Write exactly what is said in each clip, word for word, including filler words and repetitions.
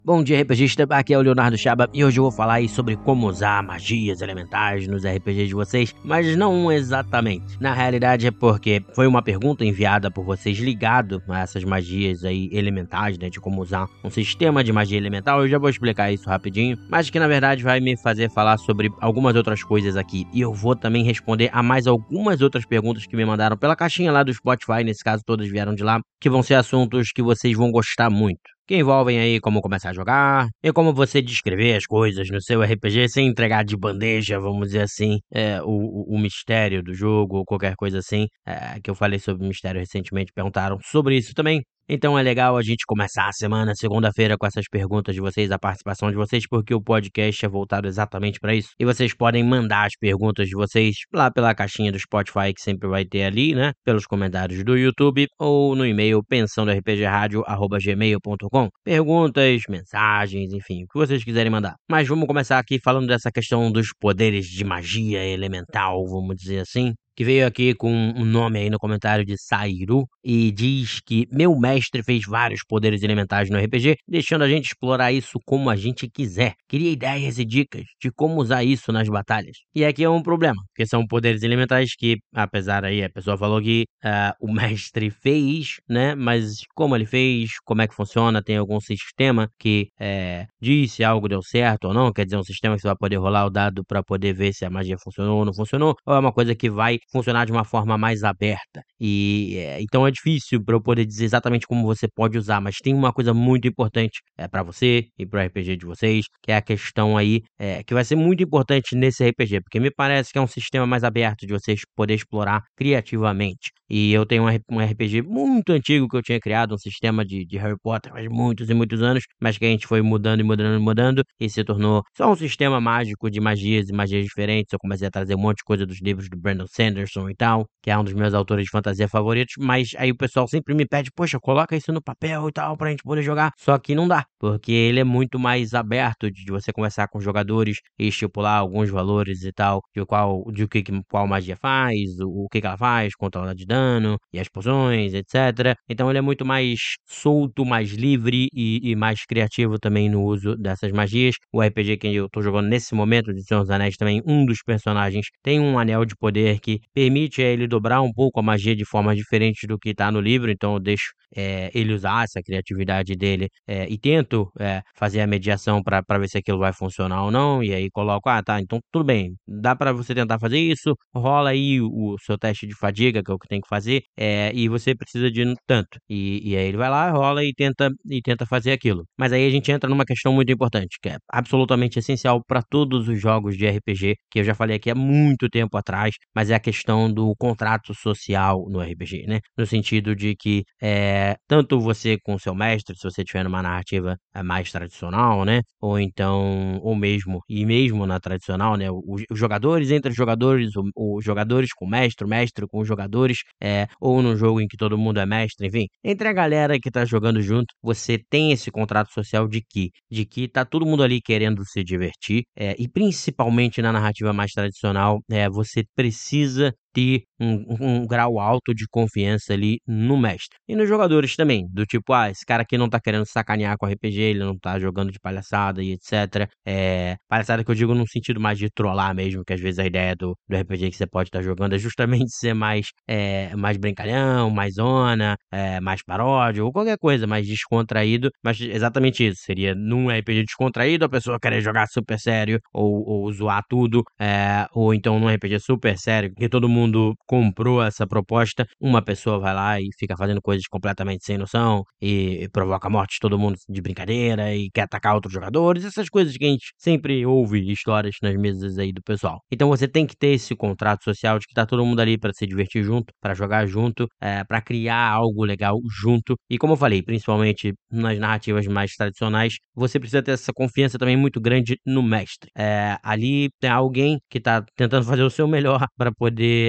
Bom dia, RPGista, aqui é o Leonardo Chaba e hoje eu vou falar aí sobre como usar magias elementais nos R P Gs de vocês, mas não exatamente. Na realidade é porque foi uma pergunta enviada por vocês ligado a essas magias aí elementais, né, de como usar um sistema de magia elemental. Eu já vou explicar isso rapidinho, mas que na verdade vai me fazer falar sobre algumas outras coisas aqui. E eu vou também responder a mais algumas outras perguntas que me mandaram pela caixinha lá do Spotify, nesse caso todas vieram de lá, que vão ser assuntos que vocês vão gostar muito, que envolvem aí como começar a jogar e como você descrever as coisas no seu R P G sem entregar de bandeja, vamos dizer assim, é, o, o, o mistério do jogo ou qualquer coisa assim, é, que eu falei sobre mistério recentemente, perguntaram sobre isso também. Então é legal a gente começar a semana, segunda-feira, com essas perguntas de vocês, a participação de vocês, porque o podcast é voltado exatamente para isso. E vocês podem mandar as perguntas de vocês lá pela caixinha do Spotify, que sempre vai ter ali, né? Pelos comentários do YouTube ou no e-mail pensando r p g radio arroba gmail ponto com. Perguntas, mensagens, enfim, o que vocês quiserem mandar. Mas vamos começar aqui falando dessa questão dos poderes de magia elemental, vamos dizer assim, que veio aqui com um nome aí no comentário de Sairu e diz que meu mestre fez vários poderes elementais no R P G, deixando a gente explorar isso como a gente quiser. Queria ideias e dicas de como usar isso nas batalhas. E aqui é um problema, porque são poderes elementais que, apesar aí, a pessoa falou que uh, o mestre fez, né, mas como ele fez, como é que funciona, tem algum sistema que é, diz se algo deu certo ou não, quer dizer, um sistema que você vai poder rolar o dado para poder ver se a magia funcionou ou não funcionou, ou é uma coisa que vai funcionar de uma forma mais aberta. E é, então é difícil para eu poder dizer exatamente como você pode usar, mas tem uma coisa muito importante é, para você e para o R P G de vocês, que é a questão aí é, que vai ser muito importante nesse R P G, porque me parece que é um sistema mais aberto de vocês poder explorar criativamente. E eu tenho um R P G muito antigo que eu tinha criado, um sistema de, de Harry Potter faz muitos e muitos anos, mas que a gente foi mudando e mudando e mudando, e se tornou só um sistema mágico de magias e magias diferentes. Eu comecei a trazer um monte de coisa dos livros do Brandon Sanderson e tal, que é um dos meus autores de fantasia favoritos, mas aí o pessoal sempre me pede, poxa, coloca isso no papel e tal, pra gente poder jogar, só que não dá, porque ele é muito mais aberto de você conversar com os jogadores e estipular alguns valores e tal, de qual, de o que, qual magia faz, o, o que que ela faz, quanto ela dá de dano, e as poções, etcétera. Então ele é muito mais solto, mais livre e, e mais criativo também no uso dessas magias. O R P G que eu tô jogando nesse momento, de Senhor dos Anéis, também, um dos personagens tem um anel de poder que permite a ele dobrar um pouco a magia de forma diferente do que tá no livro, então eu deixo é, ele usar essa criatividade dele é, e tento é, fazer a mediação para ver se aquilo vai funcionar ou não, e aí coloco, ah tá, então tudo bem, dá para você tentar fazer isso, rola aí o, o seu teste de fadiga, que é o que tem que fazer, é, e você precisa de tanto, e, e aí ele vai lá, rola e tenta, e tenta fazer aquilo. Mas aí a gente entra numa questão muito importante, que é absolutamente essencial para todos os jogos de R P G, que eu já falei aqui há muito tempo atrás, mas é a questão do contrato social no R P G, né? No sentido de que é, tanto você com o seu mestre, se você tiver numa narrativa mais tradicional, né? Ou então, ou mesmo, e mesmo na tradicional, né? Os, os jogadores entre os jogadores, os jogadores com o mestre, o mestre com os jogadores, é, ou num jogo em que todo mundo é mestre, enfim. Entre a galera que tá jogando junto, você tem esse contrato social de que, de que tá todo mundo ali querendo se divertir, é, e principalmente na narrativa mais tradicional, é, você precisa ter um, um grau alto de confiança ali no mestre. E nos jogadores também, do tipo, ah, esse cara aqui não tá querendo sacanear com o R P G, ele não tá jogando de palhaçada e etcétera. É, palhaçada que eu digo num sentido mais de trollar mesmo, que às vezes a ideia do, do R P G que você pode estar tá jogando é justamente ser mais, é, mais brincalhão, mais zona, é, mais paródia, ou qualquer coisa mais descontraído, mas exatamente isso, seria num R P G descontraído a pessoa querer jogar super sério, ou, ou zoar tudo, é, ou então num R P G super sério, que todo mundo mundo comprou essa proposta, uma pessoa vai lá e fica fazendo coisas completamente sem noção e, e provoca a morte de todo mundo de brincadeira e quer atacar outros jogadores, essas coisas que a gente sempre ouve histórias nas mesas aí do pessoal. Então você tem que ter esse contrato social de que tá todo mundo ali para se divertir junto, para jogar junto, é, para criar algo legal junto. E como eu falei, principalmente nas narrativas mais tradicionais, você precisa ter essa confiança também muito grande no mestre. É, ali tem alguém que tá tentando fazer o seu melhor para poder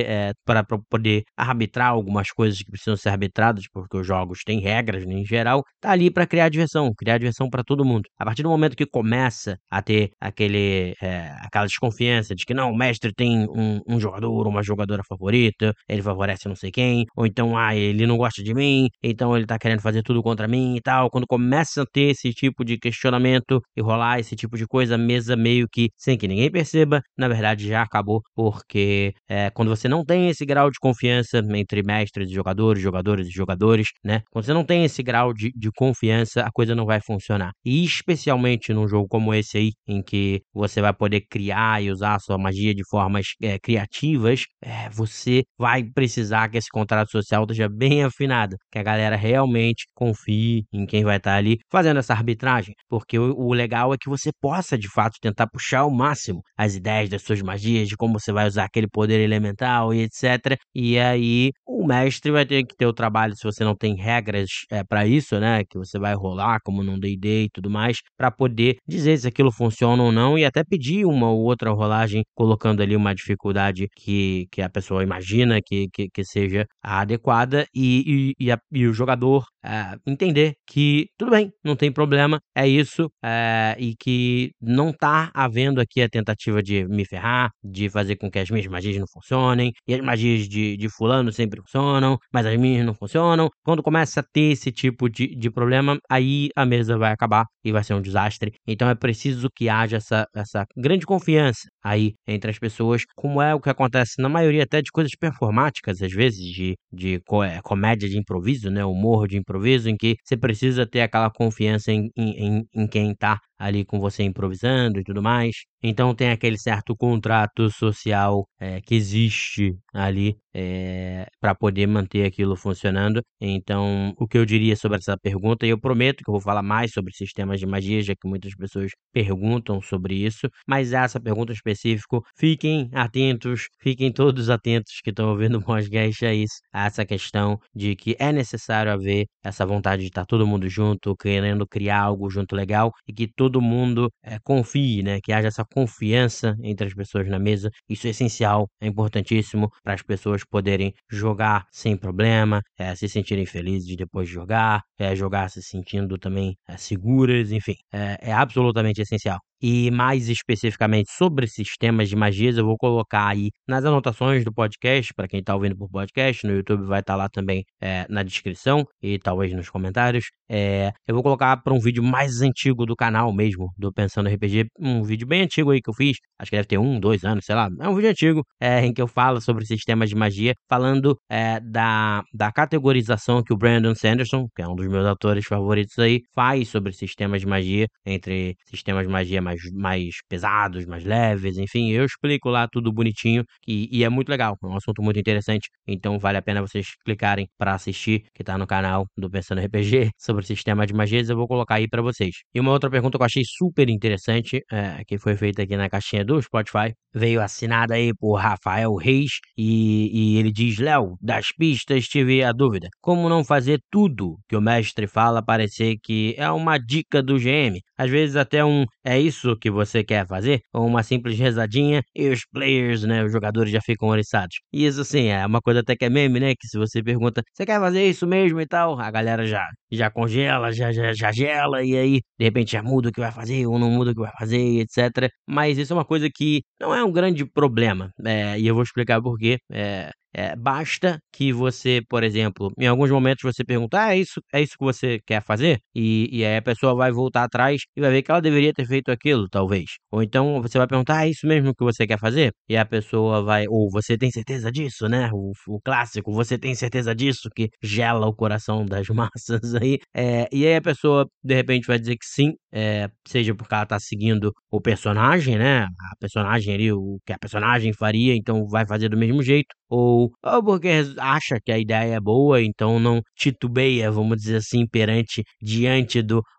você, eh, para pra poder arbitrar algumas coisas que precisam ser arbitradas, porque os jogos têm regras, né, em geral, tá ali para criar diversão, criar diversão para todo mundo. A partir do momento que começa a ter aquele, eh, aquela desconfiança de que não, o mestre tem um um jogador ou uma jogadora favorita, ele favorece não sei quem, ou então, ah, ele não gosta de mim, então ele tá querendo fazer tudo contra mim e tal. Quando começa a ter esse tipo de questionamento e rolar esse tipo de coisa, a mesa meio que, sem que ninguém perceba, na verdade já acabou, porque, eh, quando você não tem esse grau de confiança entre mestres e jogadores, jogadores e jogadores, né, quando você não tem esse grau de de confiança, a coisa não vai funcionar. E especialmente num jogo como esse aí, em que você vai poder criar e usar a sua magia de formas, eh, criativas, eh, você vai precisar que esse contrato social esteja bem afinado, que a galera realmente confie em quem vai estar ali fazendo essa arbitragem, porque o o legal é que você possa, de fato, tentar puxar ao máximo as ideias das suas magias, de como você vai usar aquele poder elemental e etcétera. E aí o mestre vai ter que ter o trabalho, se você não tem regras, eh, pra isso, né, que você vai rolar como num D e D e tudo mais, pra poder dizer se aquilo funciona ou não e até pedir uma ou outra rolagem, colocando ali uma dificuldade que que a pessoa imagina que que que seja a adequada e e e a e o jogador, ah, entender que tudo bem, não tem problema, é isso, eh, e que não tá havendo aqui a tentativa de me ferrar, de fazer com que as minhas magias não funcionem, e as magias de de fulano sempre funcionam, mas as minhas não funcionam. Quando começa a ter esse tipo de de problema, aí a mesa vai acabar e vai ser um desastre. Então é preciso que haja essa essa grande confiança aí entre as pessoas, como é o que acontece na maioria até de coisas performáticas, às vezes, de de co eh, comédia de improviso, né, humor de improviso, em que você precisa ter aquela confiança em em em em quem tá ali com você improvisando e tudo mais. Então tem aquele certo contrato social, eh, que existe ali, eh, pra poder manter aquilo funcionando. Então, o que eu diria sobre essa pergunta, e eu prometo que eu vou falar mais sobre sistemas de magia, já que muitas pessoas perguntam sobre isso, mas essa pergunta em específico, fiquem atentos, fiquem todos atentos que estão ouvindo o podcast a isso, a essa questão de que é necessário haver essa vontade de estar todo mundo junto, querendo criar algo junto legal e que todo mundo, eh, confie, né, que haja essa confiança entre as pessoas na mesa. Isso é essencial, é importantíssimo para as pessoas poderem jogar sem problema, eh, se sentirem felizes depois de jogar, eh, jogar se sentindo também, eh, seguras, enfim, é é absolutamente essencial. E mais especificamente sobre sistemas de magias, eu vou colocar aí nas anotações do podcast, para quem tá ouvindo por podcast, no YouTube vai estar lá também, eh, na descrição e talvez nos comentários. Eh, eu vou colocar para um vídeo mais antigo do canal mesmo, do Pensando R P G, um vídeo bem antigo aí que eu fiz, acho que deve ter um, dois anos, sei lá, é um vídeo antigo, eh, em que eu falo sobre sistemas de magia, falando, eh, da da categorização que o Brandon Sanderson, que é um dos meus autores favoritos aí, faz sobre sistemas de magia, entre sistemas de magia mais mais pesados, mais leves, enfim, eu explico lá tudo bonitinho e e é muito legal, é um assunto muito interessante, então vale a pena vocês clicarem pra assistir, que tá no canal do Pensando R P G, sobre sistema de magias, eu vou colocar aí pra vocês. E uma outra pergunta que eu achei super interessante, eh, que foi feita aqui na caixinha do Spotify, veio assinada aí por Rafael Reis, e e ele diz: "Léo, das pistas tive a dúvida, como não fazer tudo que o mestre fala parecer que é uma dica do G M? Às vezes até um 'é isso que você quer fazer?' ou uma simples rezadinha e os players, né, os jogadores já ficam oriçados." E isso sim, é uma coisa até que é meme, né, que se você pergunta: "Você quer fazer isso mesmo e tal?" A galera já já congela, já já já gela, e aí, de repente, já muda o que vai fazer ou não muda o que vai fazer e etcétera. Mas isso é uma coisa que não é um grande problema, eh, e eu vou explicar por quê. Eh eh, basta que você, por exemplo, em alguns momentos você pergunta: "Ah, é isso é isso que você quer fazer?" E e aí a pessoa vai voltar atrás e vai ver que ela deveria ter feito aquilo, talvez. Ou então você vai perguntar: "Ah, é isso mesmo que você quer fazer?" E a pessoa vai ou "Você tem certeza disso?", né, o o clássico: "Você tem certeza disso?", que gela o coração das massas aí. Eh, e aí a pessoa, de repente, vai dizer que sim, eh, seja porque ela tá seguindo o personagem, né, a personagem ali, o que a personagem faria, então vai fazer do mesmo jeito, ou ou porque acha que a ideia é boa, então não titubeia, vamos dizer assim, perante diante do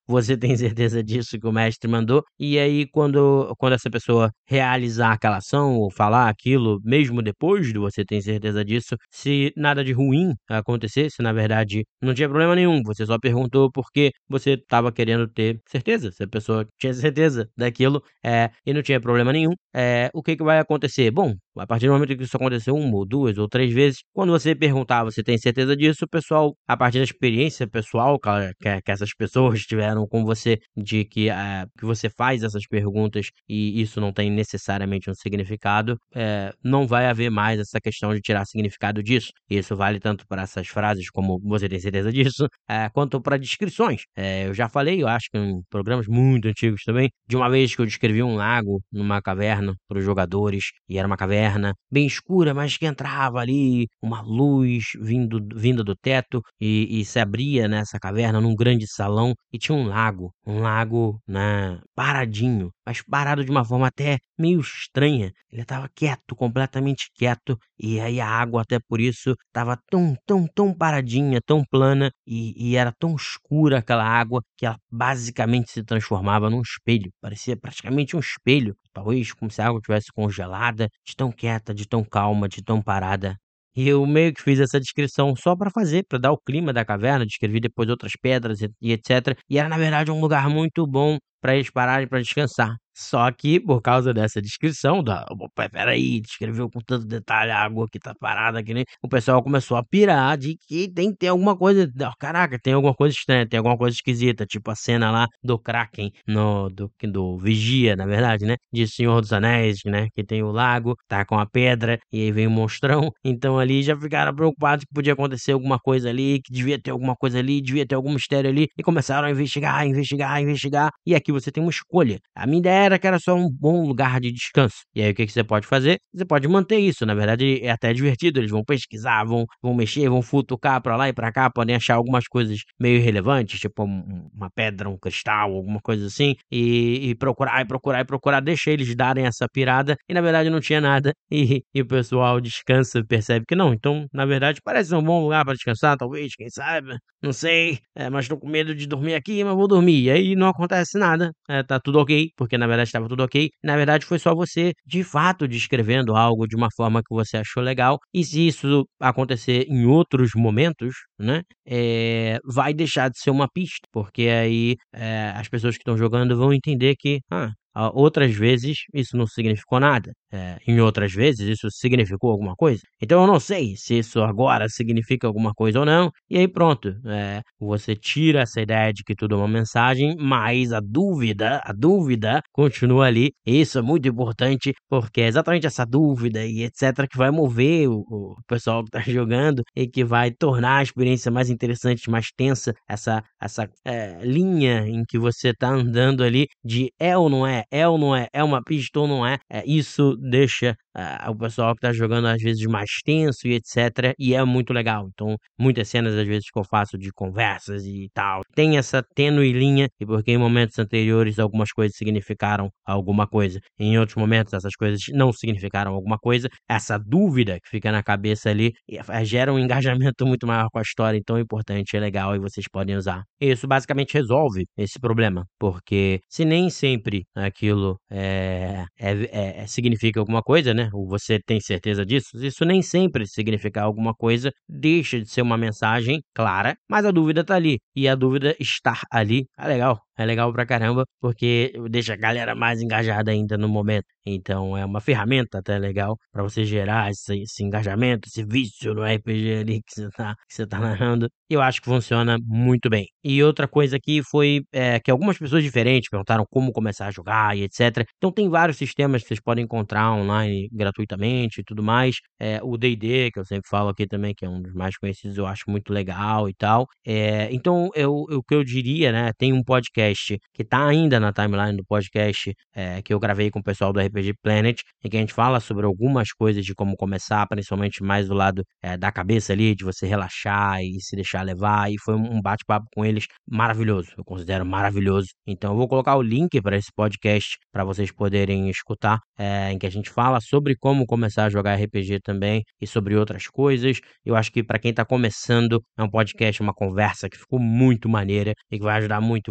você tem certeza disso que o mestre mandou? E aí quando quando essa pessoa realizar aquela ação ou falar aquilo, mesmo depois de você ter certeza disso, se nada de ruim acontecesse, na verdade não tinha problema nenhum, você só perguntou porque você estava querendo ter certeza, se a pessoa tinha certeza daquilo, eh, e não tinha problema nenhum, eh, o que que vai acontecer? Bom, a partir do momento que isso aconteceu uma ou duas ou três vezes, quando você perguntar: "Você tem certeza disso?", o pessoal, a partir da experiência pessoal ca que que essas pessoas tiveram com você, de que, eh, que você faz essas perguntas e isso não tem necessariamente um significado, eh, não vai haver mais essa questão de tirar significado disso. Isso vale tanto para essas frases como "Você tem certeza disso?", eh, quanto para descrições. Eh, eu já falei, eu acho que em programas muito antigos também, de uma vez que eu descrevi um lago numa caverna para os jogadores, e era uma caverna bem escura, mas que entrava ali uma luz vindo vinda do teto e e se abria nessa caverna num grande salão e tinha um lago, um lago, né, paradinho, mas parado de uma forma até meio estranha. Ele estava quieto, completamente quieto, e aí a água até por isso estava tão, tão, tão paradinha, tão plana e e era tão escura aquela água que ela basicamente se transformava num espelho, parecia praticamente um espelho, talvez como se a água tivesse congelada, de tão quieta, de tão calma, de tão parada. E eu meio que fiz essa descrição só pra fazer, pra dar o clima da caverna, descrevi depois outras pedras e e etcétera, e era na verdade um lugar muito bom pra eles pararem pra descansar. Só que por causa dessa descrição da "Opa, espera aí, descreveu com tanto detalhe a água que tá parada que nem", o pessoal começou a pirar de que tem que ter alguma coisa, caraca, tem alguma coisa estranha, tem alguma coisa esquisita, tipo a cena lá do Kraken no do do Vigia, na verdade, né, de Senhor dos Anéis, né, que tem o lago, tá com a pedra, e aí vem o monstrão, então ali já ficaram preocupados que podia acontecer alguma coisa ali, que devia ter alguma coisa ali, devia ter algum mistério ali, e começaram a investigar, investigar, investigar, e aqui você tem uma escolha. A minha ideia era que era só um bom lugar de descanso, e aí o que que você pode fazer? Você pode manter isso, na verdade é até divertido, eles vão pesquisar, vão vão mexer, vão futucar pra lá e pra cá, podem achar algumas coisas meio irrelevantes, tipo um uma pedra, um cristal, alguma coisa assim, e e procurar e procurar e procurar, deixa eles darem essa pirada, e na verdade não tinha nada, e e o pessoal descansa e percebe que não, então na verdade parece ser um bom lugar pra descansar, talvez, quem sabe, não sei, eh, mas tô com medo de dormir aqui, mas vou dormir, e aí não acontece nada, eh, tá tudo ok, porque na verdade estava tudo ok, na verdade foi só você, de fato, descrevendo algo de uma forma que você achou legal, e se isso acontecer em outros momentos, né, eh, vai deixar de ser uma pista, porque aí, eh, as pessoas que estão jogando vão entender que, ah, ah, outras vezes isso não significou nada, eh, em outras vezes isso significou alguma coisa, então eu não sei se isso agora significa alguma coisa ou não, e aí pronto, eh, você tira essa ideia de que tudo é uma mensagem, mas a dúvida, a dúvida continua ali, e isso é muito importante, porque é exatamente essa dúvida e etcétera que vai mover o o pessoal que tá jogando e que vai tornar a experiência mais interessante, mais tensa, essa essa, eh, linha em que você tá andando ali de é ou não é, é ou não é, é uma pista ou não é, eh, isso deixa, ah, o pessoal que tá jogando às vezes mais tenso e etcétera, e é muito legal. Então, muitas cenas às vezes que eu faço de conversas e tal, tem essa tênue linha, e porque em momentos anteriores algumas coisas significaram alguma coisa, em outros momentos essas coisas não significaram alguma coisa, essa dúvida que fica na cabeça ali, eh, gera um engajamento muito maior com a história, então é importante, é legal e vocês podem usar. Isso basicamente resolve esse problema, porque se nem sempre aquilo, eh, é é significa alguma coisa, né, ou você tem certeza disso, se isso nem sempre significar alguma coisa, deixa de ser uma mensagem clara, mas a dúvida tá ali, e a dúvida estar ali é legal, é legal pra caramba, porque deixa a galera mais engajada ainda no momento. Então é uma ferramenta até legal pra você gerar esse esse engajamento, esse vício no R P G ali que você tá que você tá narrando, e eu acho que funciona muito bem. E outra coisa aqui foi, eh, que algumas pessoas diferentes perguntaram como começar a jogar e etcétera, então tem vários sistemas que vocês podem encontrar online gratuitamente e tudo mais, eh, o D e D, que eu sempre falo aqui também, que é um dos mais conhecidos, eu acho muito legal e tal, eh, então eu o que eu diria, né, tem um podcast que tá ainda na timeline do podcast, eh, que eu gravei com o pessoal do R P G Planet, em que a gente fala sobre algumas coisas de como começar, principalmente mais do lado, eh, da cabeça ali, de você relaxar e se deixar levar, e foi um um bate-papo com eles maravilhoso, eu considero maravilhoso. Então eu vou colocar o link pra esse podcast pra vocês poderem escutar, eh, em que a gente fala sobre como começar a jogar R P G também e sobre outras coisas. Eu acho que pra quem tá começando, é um podcast, uma conversa que ficou muito maneira e que vai ajudar muito vocês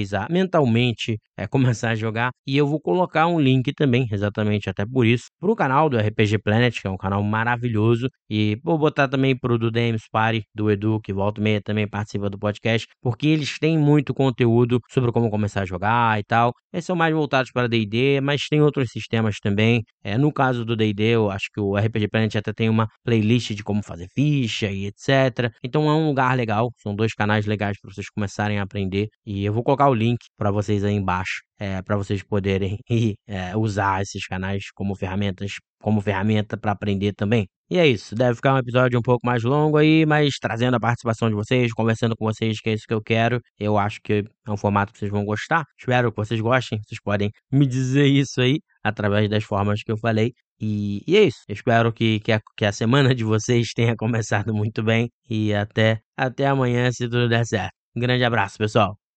vocês a mentalmente é, começar a jogar. E eu vou colocar um link também, exatamente até por isso, pro canal do R P G Planet, que é um canal maravilhoso. E vou botar também pro do D M's Party, do Edu, que volta e meia também participa do podcast, porque eles têm muito conteúdo sobre como começar a jogar e tal. Eles são mais voltados para D e D, mas tem outros sistemas também. É, no caso do D e D, eu acho que o R P G Planet até tem uma playlist de como fazer ficha e etcétera. Então é um lugar legal, são dois canais legais para vocês começarem a aprender. E eu vou colocar o link para vocês aí embaixo, é, para vocês poderem ir, é, usar esses canais como ferramentas, como ferramenta para aprender também. E é isso, deve ficar um episódio um pouco mais longo aí, mas trazendo a participação de vocês, conversando com vocês, que é isso que eu quero. Eu acho que é um formato que vocês vão gostar. Espero que vocês gostem. Vocês podem me dizer isso aí através das formas que eu falei. E, e é isso. Eu espero que, que, a, que a semana de vocês tenha começado muito bem. E até, até amanhã, se tudo der certo. Um grande abraço, pessoal.